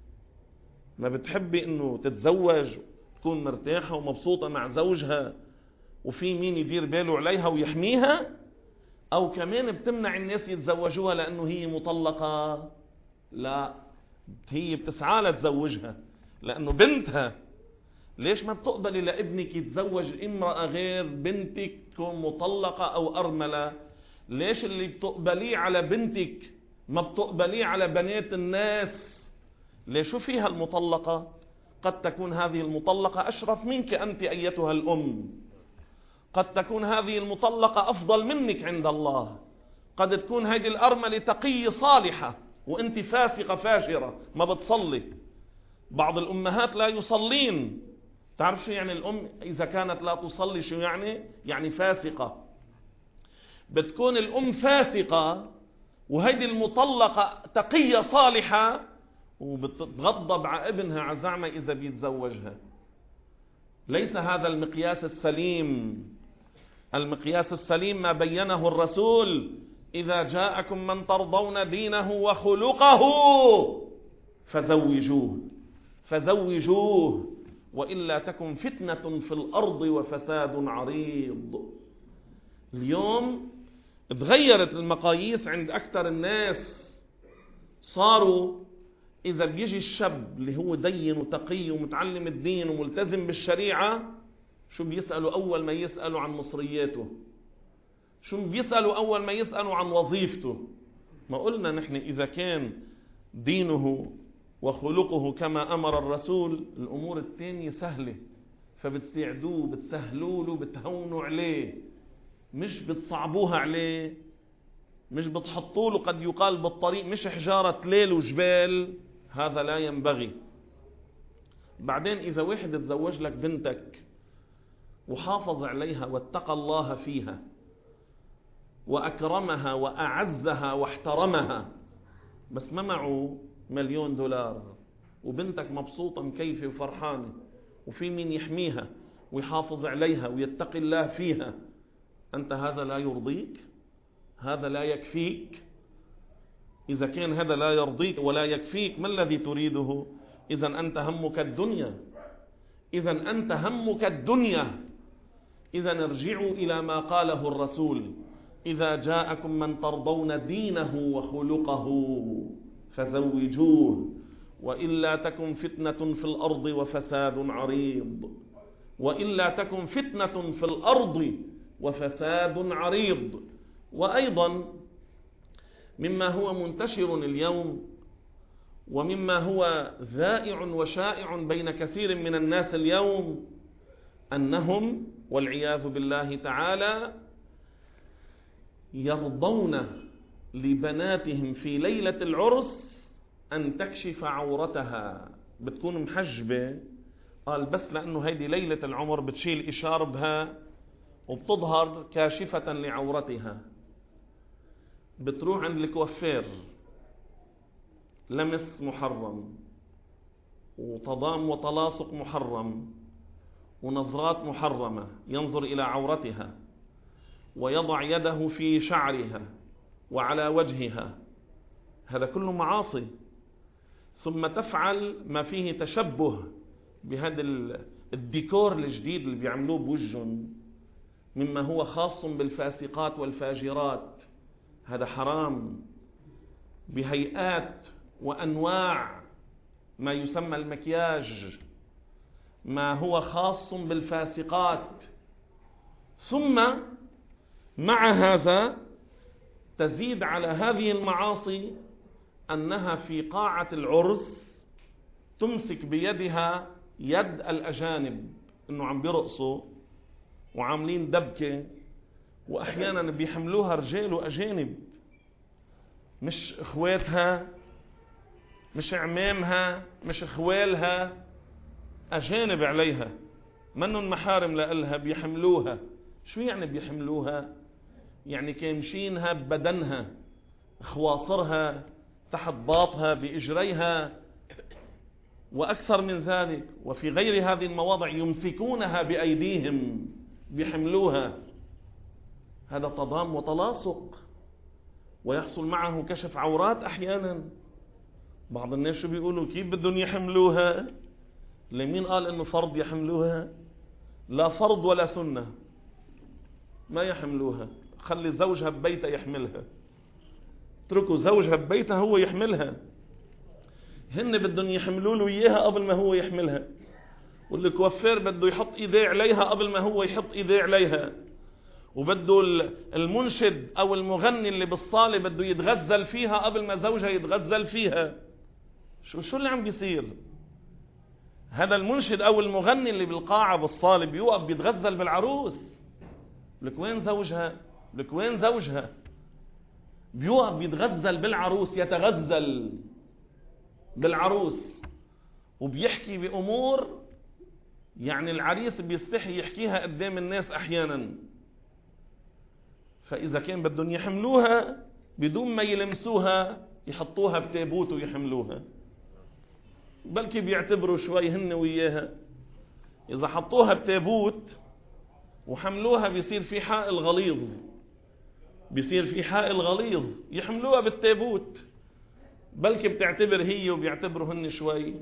Speaker 1: ما بتحبي أنه تتزوج تكون مرتاحة ومبسوطة مع زوجها وفي مين يدير باله عليها ويحميها؟ أو كمان بتمنع الناس يتزوجوها لأنه هي مطلقة؟ لا، هي بتسعى لتزوجها لأنه بنتها. ليش ما بتقبلي لابنك يتزوج امرأة غير بنتك تكون مطلقة أو أرملة؟ ليش اللي بتقبليه على بنتك ما بتقبليه على بنات الناس؟ ليش؟ شو فيها المطلقة؟ قد تكون هذه المطلقة أشرف منك أنت أيتها الأم، قد تكون هذه المطلقة أفضل منك عند الله، قد تكون هذه الأرملة تقية صالحة وانت فاسقة فاجرة ما بتصلي. بعض الأمهات لا يصلين. تعرف شو يعني الأم إذا كانت لا تصلي؟ شو يعني؟ يعني فاسقة. بتكون الأم فاسقة وهذه المطلقة تقية صالحة وبتتغضب على ابنها عزعمة إذا بيتزوجها. ليس هذا المقياس السليم. المقياس السليم ما بينه الرسول: إذا جاءكم من ترضون دينه وخلقه فزوجوه فزوجوه وإلا تكن فتنة في الأرض وفساد عريض. اليوم تغيرت المقاييس عند أكثر الناس. صاروا إذا بيجي الشاب اللي هو دين وتقي ومتعلم الدين وملتزم بالشريعة، شو بيسألوا أول ما يسألوا عن مصرياته؟ شو بيسألوا أول ما يسألوا عن وظيفته؟ ما قلنا نحن إذا كان دينه وخلقه كما أمر الرسول، الأمور التانية سهلة، فبتساعدوه، بتسهلوا له، بتهونوا عليه، مش بتصعبوها عليه، مش بتحطوا له قد يقال بالطريق مش حجارة ليل وجبال. هذا لا ينبغي. بعدين إذا واحد تزوج لك بنتك وحافظ عليها واتقى الله فيها وأكرمها وأعزها واحترمها، بس ما معه مليون دولار وبنتك مبسوطة مكيفة وفرحانة وفي مين يحميها ويحافظ عليها ويتقي الله فيها، أنت هذا لا يرضيك؟ هذا لا يكفيك؟ إذا كان هذا لا يرضيك ولا يكفيك، ما الذي تريده؟ إذا أنت همك الدنيا. إذا أنت همك الدنيا. إذا ارجعوا إلى ما قاله الرسول: إذا جاءكم من ترضون دينه وخلقه فزوجوه وإلا تكن فتنة في الأرض وفساد عريض. وإلا تكن فتنة في الأرض وفساد عريض. وأيضا مما هو منتشر اليوم ومما هو ذائع وشائع بين كثير من الناس اليوم، أنهم والعياذ بالله تعالى يرضون لبناتهم في ليلة العرس أن تكشف عورتها. بتكون محجبة، قال بس لأنه هيدي ليلة العمر بتشيل إشاربها وبتظهر كاشفة لعورتها. بتروح عند الكوافير، لمس محرم وتضام وتلاصق محرم ونظرات محرمة، ينظر إلى عورتها ويضع يده في شعرها وعلى وجهها، هذا كله معاصي. ثم تفعل ما فيه تشبه بهذا الديكور الجديد اللي بيعملوه بوجهن مما هو خاص بالفاسقات والفاجرات، هذا حرام. بهيئات وأنواع ما يسمى المكياج، ما هو خاص بالفاسقات. ثم مع هذا تزيد على هذه المعاصي أنها في قاعة العرس تمسك بيدها يد الأجانب، إنه عم بيرقصوا وعاملين دبكة، وأحيانا بيحملوها رجال وأجانب، مش إخواتها، مش عمامها، مش إخوالها، أجانب عليها منن محارم لإلها، بيحملوها. شو يعني بيحملوها؟ يعني كامشينها ببدنها، خواصرها، تحت باطها، بإجريها، وأكثر من ذلك. وفي غير هذه المواضع يمسكونها بأيديهم، بيحملوها. هذا تضام وتلاصق، ويحصل معه كشف عورات أحيانا. بعض الناس شو بيقولوا؟ كيف بدهم يحملوها؟ لمين قال إنه فرض يحملوها؟ لا فرض ولا سنة، ما يحملوها. خلي زوجها ببيتها يحملها، اتركوا زوجها ببيتها هو يحملها. هن بدهم يحملوا له إياها قبل ما هو يحملها، والكوافير بده يحط إيديه عليها قبل ما هو يحط إيديه عليها، وبده المنشد أو المغني اللي بالصالة بده يتغزل فيها قبل ما زوجها يتغزل فيها. شو شو اللي عم بيصير؟ هذا المنشد أو المغني اللي بالقاعة بالصالة بيوقف بيتغزل بالعروس، لك وين زوجها؟ لك وين زوجها؟ بيوقف بيتغزل بالعروس، يتغزل بالعروس، وبيحكي بأمور يعني العريس بيستحي يحكيها قدام الناس أحيانا. فإذا كان بدهم يحملوها بدون ما يلمسوها، يحطوها بتابوت ويحملوها، بلكي بيعتبروا شوي هن وياها. إذا حطوها بتابوت وحملوها بيصير في حائل غليظ، بيصير في حائل غليظ، يحملوها بالتابوت، بلكي بتعتبر هي وبيعتبروا هن شوي.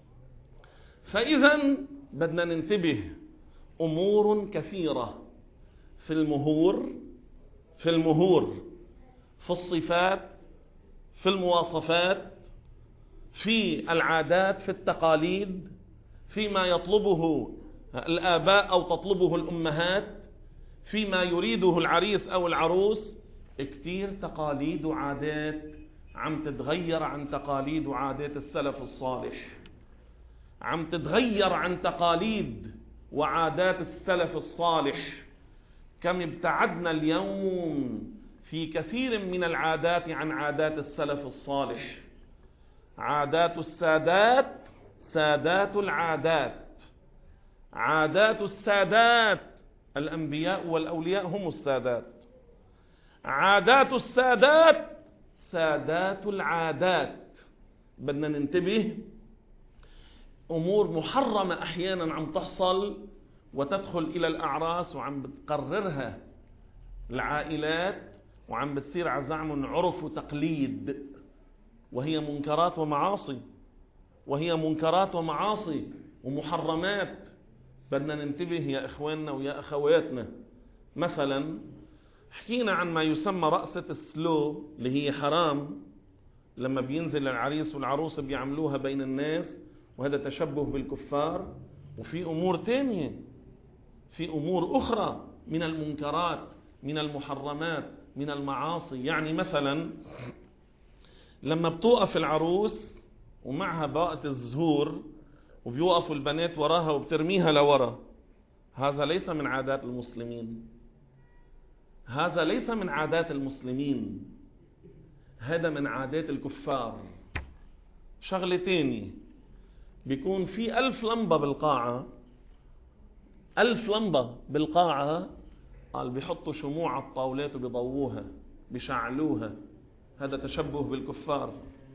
Speaker 1: فإذا بدنا ننتبه، أمور كثيرة في المهور، في المهور، في الصفات، في المواصفات، في العادات، في التقاليد، فيما يطلبه الآباء أو تطلبه الأمهات، فيما يريده العريس أو العروس. كتير تقاليد وعادات عم تتغير عن تقاليد وعادات السلف الصالح، عم تتغير عن تقاليد وعادات السلف الصالح. كم ابتعدنا اليوم في كثير من العادات عن عادات السلف الصالح. عادات السادات سادات العادات، عادات السادات الأنبياء والأولياء هم السادات، عادات السادات سادات العادات. بدنا ننتبه. أمور محرمة أحيانا عم تحصل وتدخل إلى الأعراس وعم بتقررها العائلات وعم بتصير عزعم عرف وتقليد، وهي منكرات ومعاصي، وهي منكرات ومعاصي ومحرمات. بدنا ننتبه يا إخواننا ويا أخواتنا. مثلا حكينا عن ما يسمى رقصة السلو اللي هي حرام، لما بينزل العريس والعروس بيعملوها بين الناس، وهذا تشبه بالكفار. وفي أمور تانية، في أمور أخرى من المنكرات، من المحرمات، من المعاصي. يعني مثلا لما بتوقف العروس ومعها باقة الزهور وبيوقفوا البنات وراها وبترميها لورا، هذا ليس من عادات المسلمين، هذا ليس من عادات المسلمين، هذا من عادات الكفار. شغلة تاني، بيكون في ألف لمبة بالقاعة، ألف لمبة بالقاعة، قال بيحطوا شموع على الطاولات وبيضووها بيشعلوها، هذا تشبه بالكفار.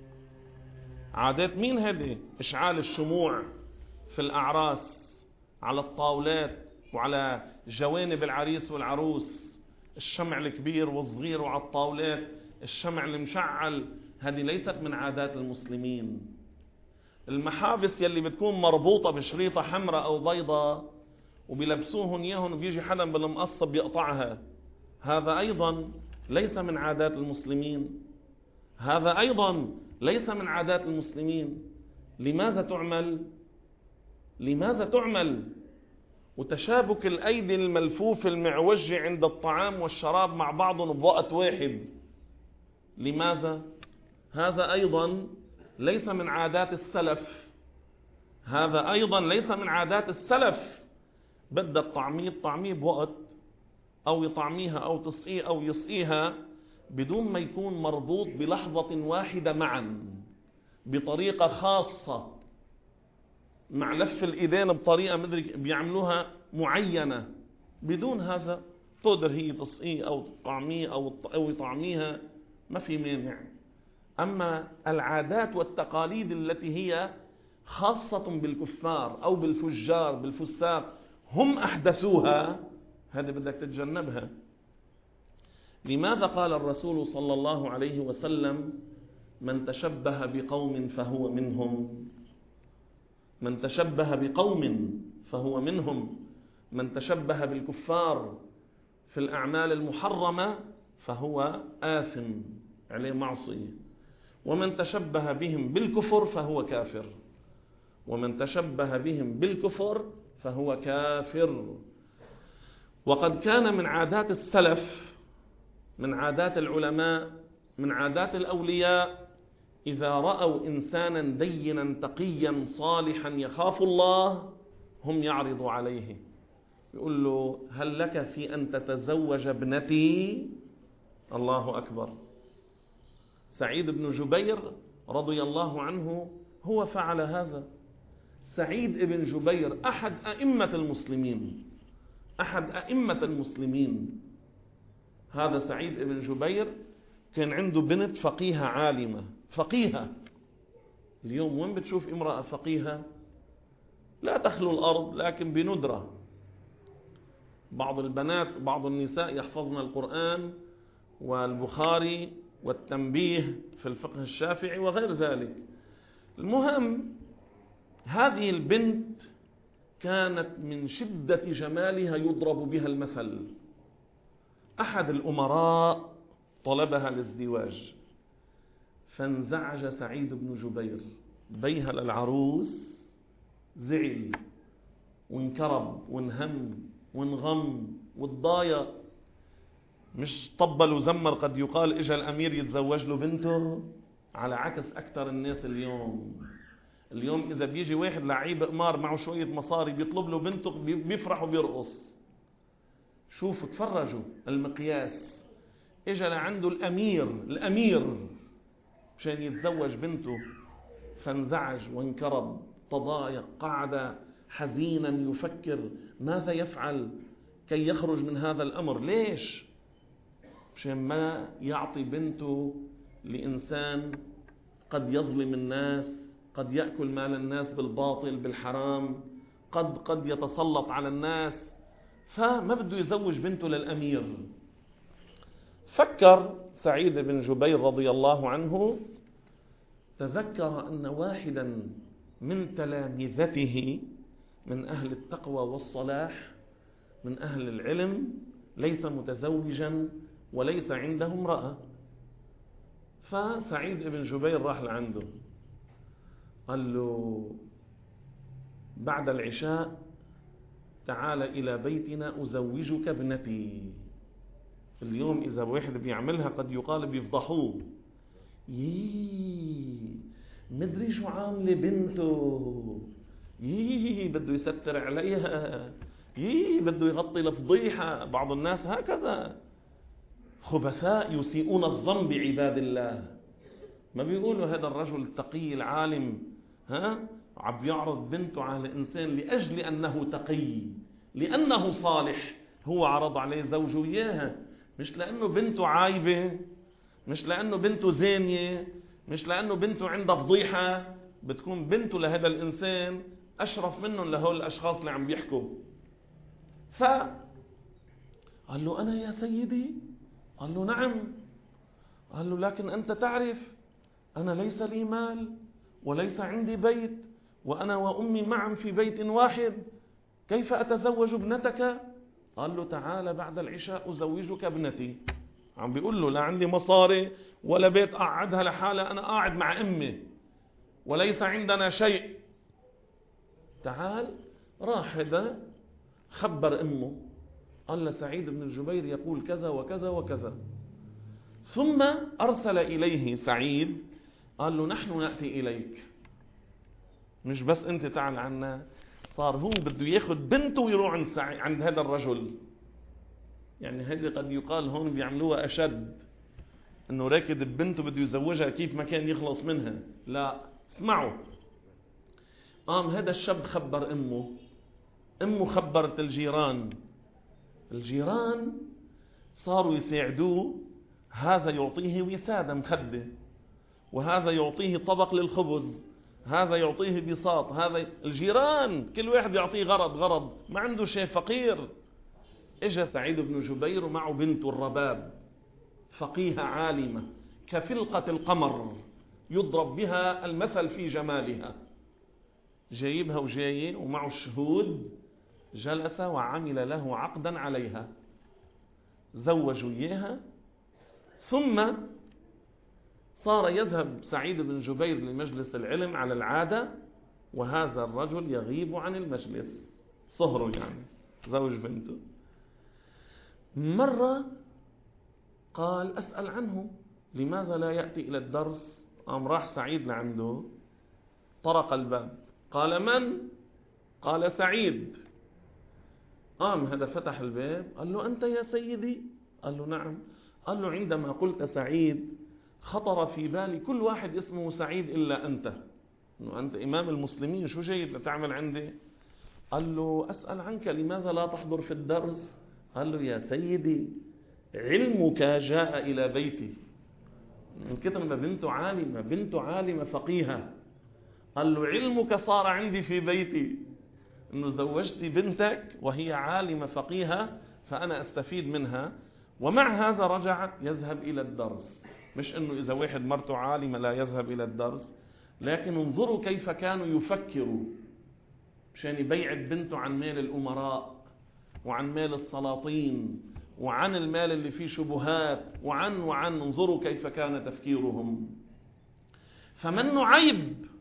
Speaker 1: عادات مين هذه؟ إشعال الشموع في الأعراس على الطاولات وعلى جوانب العريس والعروس، الشمع الكبير والصغير وعلى الطاولات الشمع المشعل، هذه ليست من عادات المسلمين. المحابس يلي بتكون مربوطة بشريطة حمراء أو بيضاء وبيلبسوهن ياهن وبيجي حدا بالمقص بيقطعها، هذا أيضا ليس من عادات المسلمين، هذا أيضا ليس من عادات المسلمين. لماذا تعمل؟ لماذا تعمل؟ وتشابك الأيدي الملفوف المعوجة عند الطعام والشراب مع بعضهم بوقت واحد، لماذا؟ هذا أيضا ليس من عادات السلف، هذا أيضا ليس من عادات السلف. بدك طعميه طعميه بوقت، أو يطعميها أو تسقيه أو يسقيها بدون ما يكون مربوط بلحظة واحدة معا، بطريقة خاصة، مع لف الإيدين بطريقة مدري بيعملوها معينة. بدون هذا تقدر هي تسقيه أو تطعميه أو أو يطعميها، ما في مانع. أما العادات والتقاليد التي هي خاصة بالكفار أو بالفجار بالفساق هم أحدثوها، هذا بدك تتجنبها. لماذا قال الرسول صلى الله عليه وسلم: من تشبه بقوم فهو منهم؟ من تشبه بقوم فهو منهم. من تشبه بالكفار في الأعمال المحرمة فهو آثم عليه معصية، ومن تشبه بهم بالكفر فهو كافر، ومن تشبه بهم بالكفر فهو كافر. وقد كان من عادات السلف، من عادات العلماء، من عادات الأولياء، إذا رأوا إنسانا دينا تقيا صالحا يخاف الله هم يعرضوا عليه، يقول له: هل لك في أن تتزوج ابنتي؟ الله أكبر. سعيد بن جبير رضي الله عنه هو فعل هذا. سعيد بن جبير أحد أئمة المسلمين، أحد أئمة المسلمين. هذا سعيد بن جبير كان عنده بنت فقيهة عالمة، فقيهة. اليوم وين بتشوف امرأة فقيهة؟ لا تخلو الأرض، لكن بندرة. بعض البنات، بعض النساء يحفظن القرآن والبخاري والتنبيه في الفقه الشافعي وغير ذلك. المهم، هذه البنت كانت من شدة جمالها يضرب بها المثل. أحد الأمراء طلبها للزواج، فانزعج سعيد بن جبير بيها للعروس زعل وانكرب وانهم وانغم واتضايق، مش طبل وزمر. قد يقال اجى الامير يتزوج له بنته، على عكس اكثر الناس اليوم. اليوم اذا بيجي واحد لعيب قمار معه شويه مصاري بيطلب له بنته بيفرح وبيرقص. شوفوا تفرجوا المقياس. اجى لعنده الامير الامير مشان يتزوج بنته، فانزعج وانكرب تضايق، قعد حزينا يفكر ماذا يفعل كي يخرج من هذا الامر. ليش؟ مشان ما يعطي بنته لإنسان قد يظلم الناس، قد يأكل مال الناس بالباطل بالحرام، قد قد يتسلط على الناس، فما بده يزوج بنته للأمير. فكر سعيد بن جبير رضي الله عنه، تذكر أن واحدا من تلامذته من أهل التقوى والصلاح من أهل العلم ليس متزوجا وليس عنده امرأة. فسعيد بن جبير راح لعنده قال له بعد العشاء تعال إلى بيتنا أزوجك ابنتي. اليوم إذا واحد بيعملها قد يقال بيفضحوه، يي مدري شو عاملة بنته، يي بده يستر عليها، يي بده يغطي الفضيحة. بعض الناس هكذا خبثاء يسيئون الظن بعباد الله. ما بيقولوا هذا الرجل التقي العالم ها عم يعرض بنته على إنسان لأجل أنه تقي، لأنه صالح، هو عرض عليه زوجه إياها، مش لأنه بنته عايبة، مش لأنه بنته زانية، مش لأنه بنته عندها فضيحة. بتكون بنته لهذا الإنسان أشرف منهم لهول الأشخاص اللي عم بيحكوا. فقال له أنا يا سيدي؟ قال له نعم. قال له لكن أنت تعرف أنا ليس لي مال وليس عندي بيت، وأنا وأمي معا في بيت واحد، كيف أتزوج ابنتك؟ قال له تعال بعد العشاء أزوجك ابنتي. عم بيقول له لا عندي مصاري ولا بيت أقعدها لحالة، أنا قاعد مع أمي وليس عندنا شيء. تعال. راح هذا خبر أمه، قال لسعيد بن الجبير يقول كذا وكذا وكذا. ثم أرسل إليه سعيد قال له نحن نأتي إليك، مش بس أنت تعال عنا. صار هو بده ياخذ بنته ويروح عند, عند هذا الرجل. يعني هذه قد يقال هون بيعملوها أشد، أنه راكد بنته بده يزوجها كيف ما كان يخلص منها. لا، اسمعوا. قام هذا الشاب خبر أمه، أمه خبرت الجيران، الجيران صاروا يساعدوه. هذا يعطيه وسادة مخدة، وهذا يعطيه طبق للخبز، هذا يعطيه بساط، هذا الجيران كل واحد يعطيه غرض غرض، ما عنده شيء، فقير. اجى سعيد بن جبير ومعه بنته الرباب، فقيهة عالمة كفلقة القمر يضرب بها المثل في جمالها. جايبها وجاية ومعه الشهود، جلس وعمل له عقدا عليها، زوجوا إياها. ثم صار يذهب سعيد بن جبير لمجلس العلم على العادة، وهذا الرجل يغيب عن المجلس، صهره يعني زوج بنته. مرة قال أسأل عنه لماذا لا يأتي إلى الدرس. قام راح سعيد لعنده، طرق الباب، قال من؟ قال سعيد. قام هذا فتح الباب، قال له أنت يا سيدي؟ قال له نعم. قال له عندما قلت سعيد خطر في بالي كل واحد اسمه سعيد إلا أنت، إنه أنت إمام المسلمين، شو جاي تعمل عندي؟ قال له أسأل عنك لماذا لا تحضر في الدرس؟ قال له يا سيدي علمك جاء إلى بيتي، من كتر ما بنته عالمة، بنته عالمة فقيهة. قال له علمك صار عندي في بيتي، إنه زوجتي بنتك وهي عالمة فقيهة فأنا أستفيد منها. ومع هذا رجع يذهب إلى الدرس. مش إنه إذا واحد مرته عالمة لا يذهب إلى الدرس، لكن انظروا كيف كانوا يفكروا مشان يبيعد بنته عن مال الأمراء وعن مال السلاطين وعن المال اللي فيه شبهات وعن وعن انظروا كيف كان تفكيرهم. فمن عيب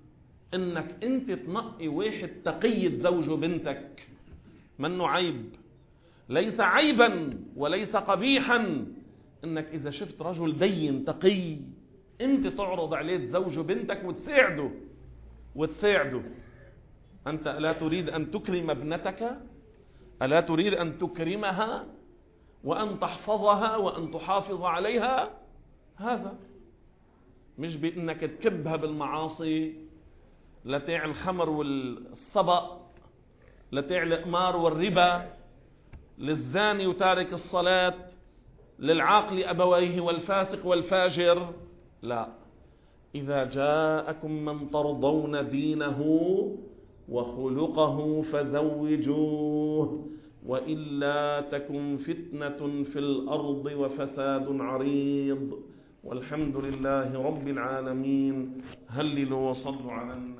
Speaker 1: انك انت تنقي واحد تقي تزوجه بنتك منه عيب، ليس عيبا وليس قبيحا انك اذا شفت رجل دين تقي انت تعرض عليه تزوجه بنتك وتساعده وتساعده. انت الا تريد ان تكرم ابنتك؟ الا تريد ان تكرمها وان تحفظها وان تحافظ عليها؟ هذا مش بانك تكبها بالمعاصي، لتاع الخمر والصبأ، لتاع القمار والربا، للزاني وتارك الصلاة، للعاقل أبويه والفاسق والفاجر. لا، إذا جاءكم من ترضون دينه وخلقه فزوجوه وإلا تكن فتنة في الأرض وفساد عريض. والحمد لله رب العالمين. هللوا وصلوا على النبي.